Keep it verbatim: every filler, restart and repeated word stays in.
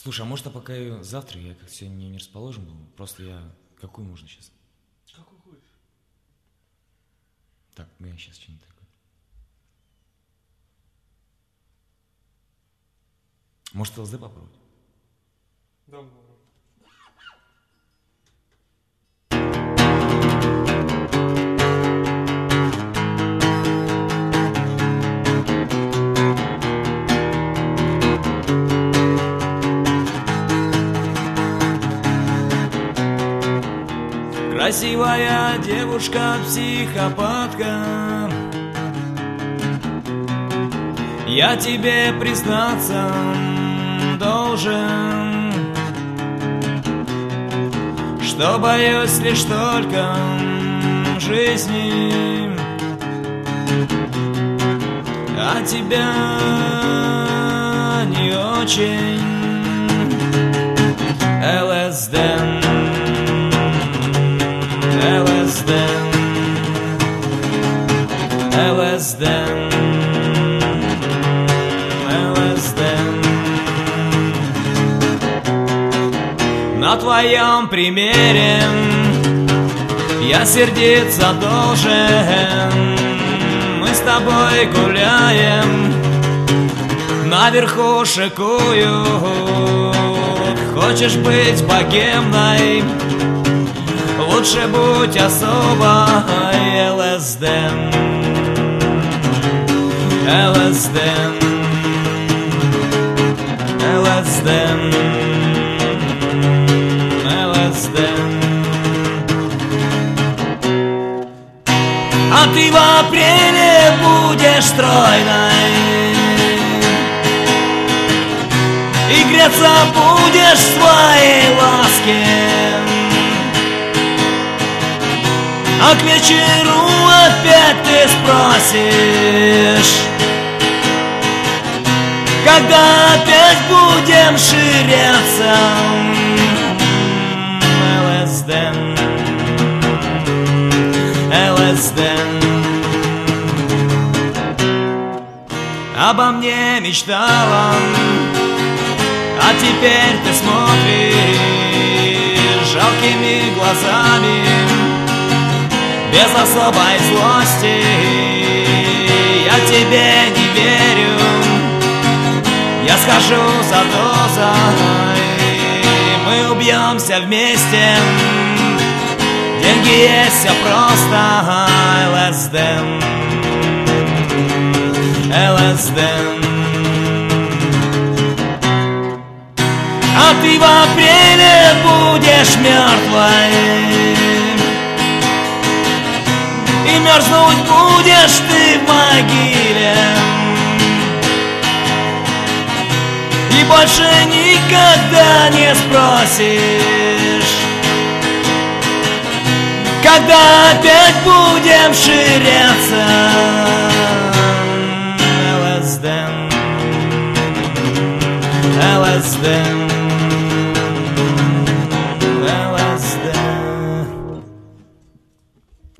Слушай, а может, а пока я завтра, я как сегодня не расположен был, просто я... Какую можно сейчас? Какую хочешь? Так, ну я сейчас что-нибудь такое. Может, ЛСД попробовать? Да, попробуй. Красивая девушка-психопатка, я тебе признаться должен, что боюсь лишь только жизни, а тебя не очень. ЛСД, ЛСД, ЛСД, ЛСД. На твоем примере я сердиться должен. Мы с тобой гуляем, наверху шикуют. Хочешь быть богемной, лучше будь особой. ЛСД, ЛСД, ЛСД, ЛСД. А ты в апреле будешь стройной и греться будешь в своей ласке, а к вечеру опять ты спросишь, когда опять будем ширяться. ЛСД, ЛСД. Обо мне мечтала, а теперь ты смотришь жалкими глазами, без особой злости. Я тебе не верю, я схожу за дозой, мы убьемся вместе, деньги есть, все просто. ЛСД, ЛСД. А ты в апреле будешь мертвой, и мерзнуть будешь ты в могиле, и больше никогда не спросишь, когда опять будем ширяться. ЛСД, ЛСД.